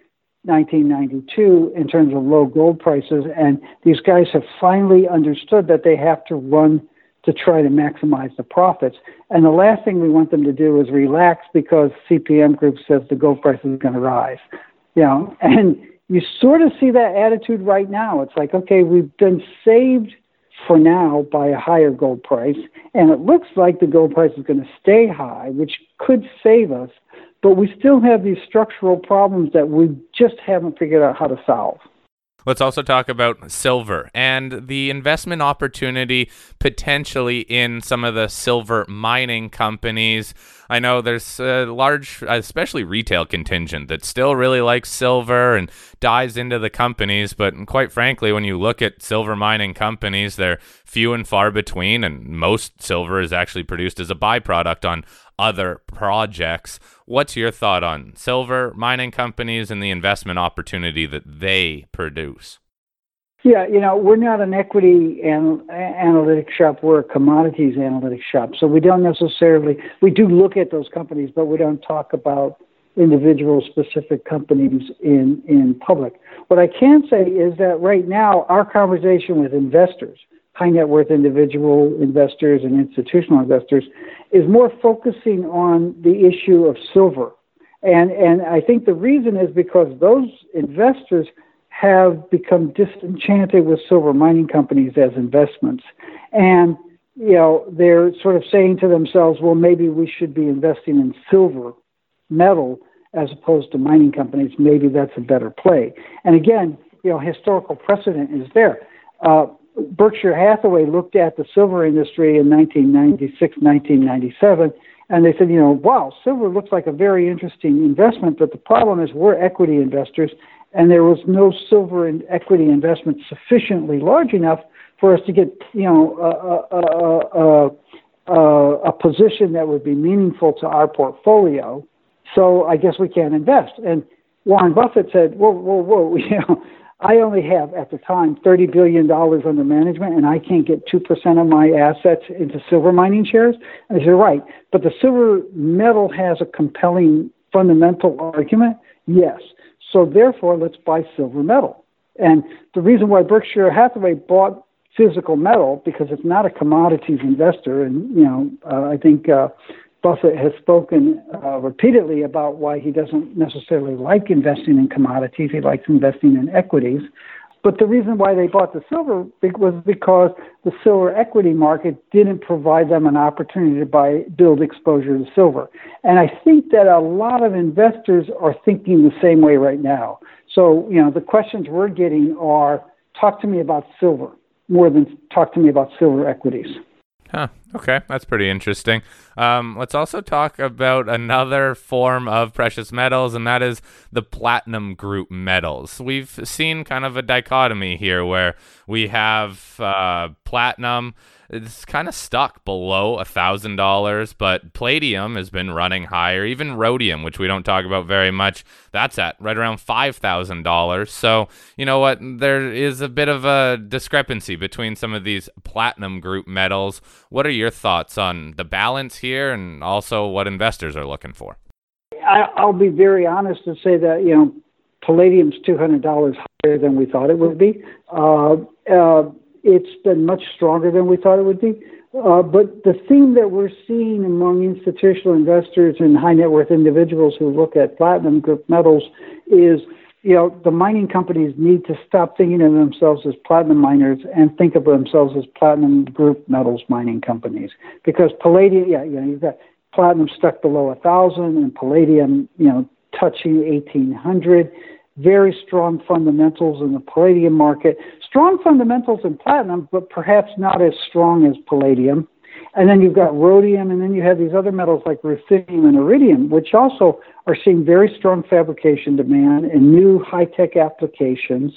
nineteen ninety-two in terms of low gold prices, and these guys have finally understood that they have to run to try to maximize the profits. And the last thing we want them to do is relax because C P M Group says the gold price is going to rise. You know, and you sort of see that attitude right now. It's like, okay, we've been saved for now by a higher gold price, and it looks like the gold price is going to stay high, which could save us, but we still have these structural problems that we just haven't figured out how to solve. Let's also talk about silver and the investment opportunity potentially in some of the silver mining companies. I know there's a large, especially retail contingent that still really likes silver and dives into the companies. But quite frankly, when you look at silver mining companies, they're few and far between, and most silver is actually produced as a byproduct on other projects. What's your thought on silver mining companies and the investment opportunity that they produce? Yeah, you know, we're not an equity an- analytics shop. We're a commodities analytics shop. So we don't necessarily, we do look at those companies, but we don't talk about individual specific companies in, in public. What I can say is that right now, our conversation with investors, high net worth individual investors and institutional investors, is more focusing on the issue of silver. And and I think the reason is because those investors have become disenchanted with silver mining companies as investments. And, you know, they're sort of saying to themselves, well, maybe we should be investing in silver metal as opposed to mining companies. Maybe that's a better play. And again, you know, historical precedent is there. Uh, Berkshire Hathaway looked at the silver industry in nineteen ninety-six, nineteen ninety-seven, and they said, you know, wow, silver looks like a very interesting investment, but the problem is we're equity investors, and there was no silver in equity investment sufficiently large enough for us to get, you know, a, a, a, a, a position that would be meaningful to our portfolio. So I guess we can't invest. And Warren Buffett said, whoa, whoa, whoa, you know, I only have, at the time, thirty billion dollars under management, and I can't get two percent of my assets into silver mining shares. And I said, right, but the silver metal has a compelling fundamental argument. Yes. So therefore, let's buy silver metal. And the reason why Berkshire Hathaway bought physical metal, because it's not a commodities investor, and, you know, uh, I think uh, Buffett has spoken uh, repeatedly about why he doesn't necessarily like investing in commodities. He likes investing in equities. But the reason why they bought the silver was because the silver equity market didn't provide them an opportunity to buy, build exposure to silver. And I think that a lot of investors are thinking the same way right now. So, you know, the questions we're getting are, talk to me about silver more than talk to me about silver equities. Huh. Okay, that's pretty interesting. Um, let's also talk about another form of precious metals, and that is the platinum group metals. We've seen kind of a dichotomy here where we have uh, platinum. It's kind of stuck below one thousand dollars, but palladium has been running higher. Even rhodium, which we don't talk about very much, that's at right around five thousand dollars. So, you know what, there is a bit of a discrepancy between some of these platinum group metals. What are your thoughts on the balance here and also what investors are looking for? I, I'll be very honest and say that, you know, palladium's two hundred dollars higher than we thought it would be. Uh, uh, It's been much stronger than we thought it would be. Uh, but the theme that we're seeing among institutional investors and high net worth individuals who look at platinum group metals is, you know, the mining companies need to stop thinking of themselves as platinum miners and think of themselves as platinum group metals mining companies. Because palladium, yeah, you know, you've got platinum stuck below a thousand and palladium, you know, touching eighteen hundred. Very strong fundamentals in the palladium market. Strong fundamentals in platinum, but perhaps not as strong as palladium. And then you've got rhodium, and then you have these other metals like ruthenium and iridium, which also are seeing very strong fabrication demand and new high-tech applications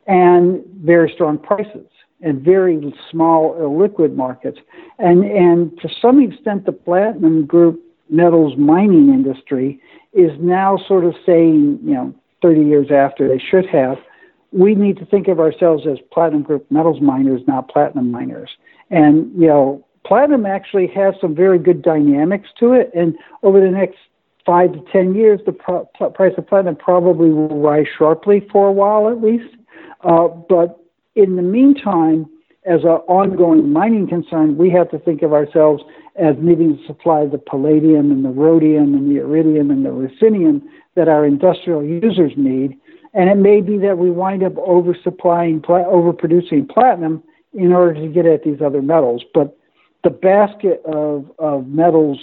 and very strong prices and very small illiquid markets. And, and to some extent, the platinum group metals mining industry is now sort of saying, you know, thirty years after they should have, we need to think of ourselves as platinum group metals miners, not platinum miners. And, you know, platinum actually has some very good dynamics to it. And over the next five to ten years, the pro- price of platinum probably will rise sharply for a while at least. Uh, but in the meantime, as an ongoing mining concern, we have to think of ourselves as needing to supply the palladium and the rhodium and the iridium and the ruthenium that our industrial users need. And it may be that we wind up oversupplying, pla- overproducing platinum in order to get at these other metals. But the basket of, of metals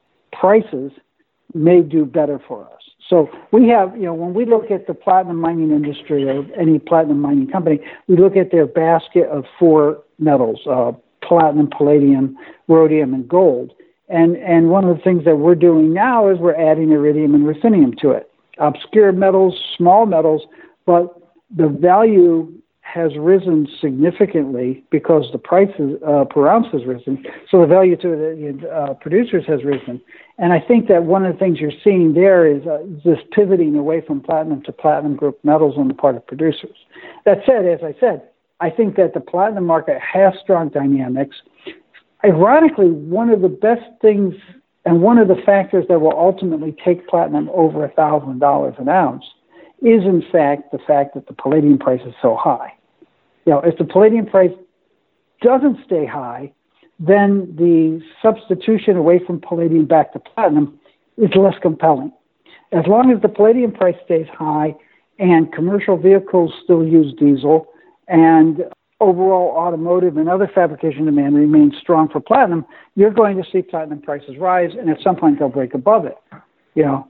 prices may do better for us. So we have, you know, when we look at the platinum mining industry or any platinum mining company, we look at their basket of four metals, uh, platinum, palladium, rhodium, and gold. And and one of the things that we're doing now is we're adding iridium and ruthenium to it. Obscure metals, small metals, but the value has risen significantly because the prices uh, per ounce has risen. So the value to the uh, producers has risen. And I think that one of the things you're seeing there is uh, this pivoting away from platinum to platinum group metals on the part of producers. That said, as I said, I think that the platinum market has strong dynamics. Ironically, one of the best things and one of the factors that will ultimately take platinum over one thousand dollars an ounce is, in fact, the fact that the palladium price is so high. You know, if the palladium price doesn't stay high, then the substitution away from palladium back to platinum is less compelling. As long as the palladium price stays high and commercial vehicles still use diesel and overall automotive and other fabrication demand remains strong for platinum, you're going to see platinum prices rise, and at some point they'll break above it. You know,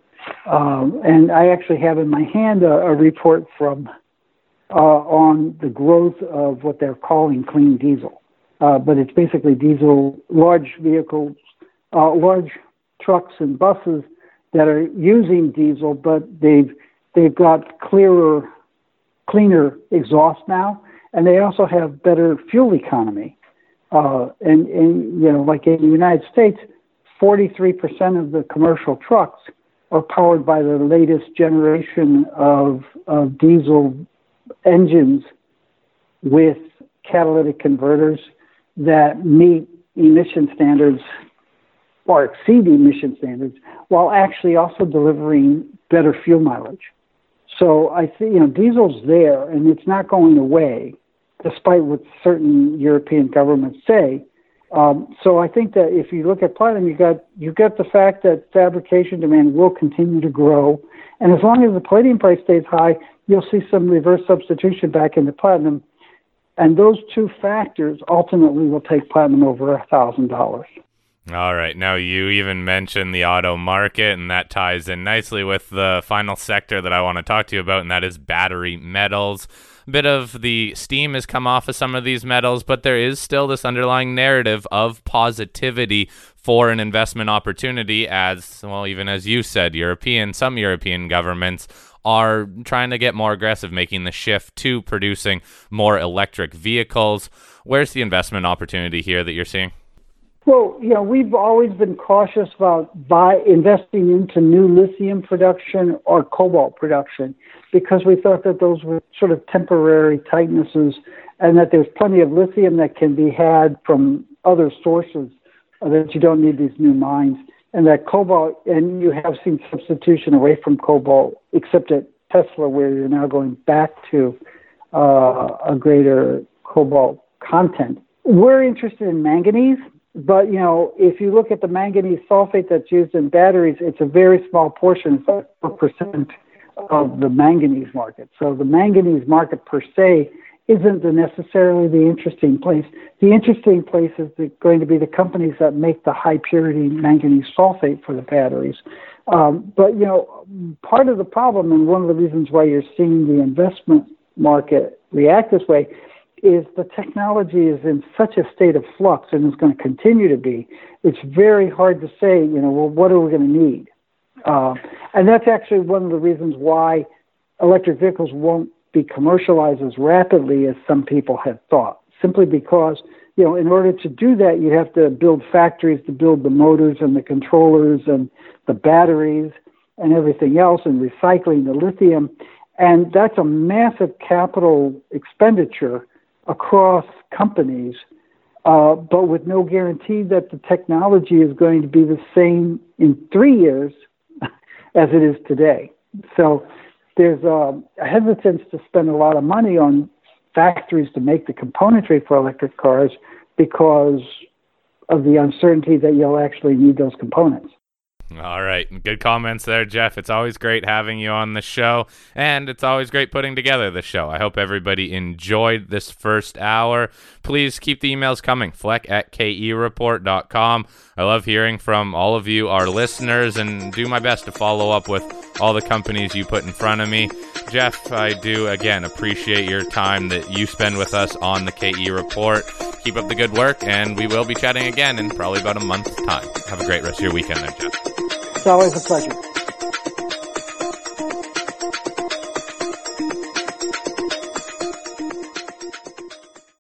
um, and I actually have in my hand a, a report from uh, on the growth of what they're calling clean diesel, uh, but it's basically diesel, large vehicles, uh, large trucks and buses that are using diesel, but they've they've got clearer, cleaner exhaust now. And they also have better fuel economy. Uh, and, and, you know, like in the United States, forty-three percent of the commercial trucks are powered by the latest generation of, of diesel engines with catalytic converters that meet emission standards or exceed emission standards while actually also delivering better fuel mileage. So I think, you know, diesel's there and it's not going away, despite what certain European governments say. Um, so I think that if you look at platinum, you got you got the fact that fabrication demand will continue to grow, and as long as the palladium price stays high, you'll see some reverse substitution back into platinum, and those two factors ultimately will take platinum over a thousand dollars. All right. Now, you even mentioned the auto market, and that ties in nicely with the final sector that I want to talk to you about, and that is battery metals. A bit of the steam has come off of some of these metals, but there is still this underlying narrative of positivity for an investment opportunity as, well, even as you said, European, some European governments are trying to get more aggressive, making the shift to producing more electric vehicles. Where's the investment opportunity here that you're seeing? Well, you know, we've always been cautious about buy, investing into new lithium production or cobalt production because we thought that those were sort of temporary tightnesses and that there's plenty of lithium that can be had from other sources, uh, that you don't need these new mines, and that cobalt, and you have seen substitution away from cobalt, except at Tesla where you're now going back to uh, a greater cobalt content. We're interested in manganese. But, you know, if you look at the manganese sulfate that's used in batteries, it's a very small portion, four percent of the manganese market. So the manganese market per se isn't the necessarily the interesting place. The interesting place is the, going to be the companies that make the high purity manganese sulfate for the batteries. Um, but, you know, part of the problem, and one of the reasons why you're seeing the investment market react this way, is the technology is in such a state of flux and is going to continue to be. It's very hard to say, you know, well, what are we going to need? Uh, and that's actually one of the reasons why electric vehicles won't be commercialized as rapidly as some people had thought, simply because, you know, in order to do that, you have to build factories to build the motors and the controllers and the batteries and everything else and recycling the lithium. And that's a massive capital expenditure across companies, uh, but with no guarantee that the technology is going to be the same in three years as it is today. So there's a, a hesitance to spend a lot of money on factories to make the componentry for electric cars because of the uncertainty that you'll actually need those components. All right. Good comments there, Jeff. It's always great having you on the show, and it's always great putting together the show. I hope everybody enjoyed this first hour. Please keep the emails coming, fleck at K E report dot com. I love hearing from all of you, our listeners, and do my best to follow up with all the companies you put in front of me. Jeff, I do, again, appreciate your time that you spend with us on the K E Report. Keep up the good work, and we will be chatting again in probably about a month's time. Have a great rest of your weekend there, Jeff. It's always a pleasure.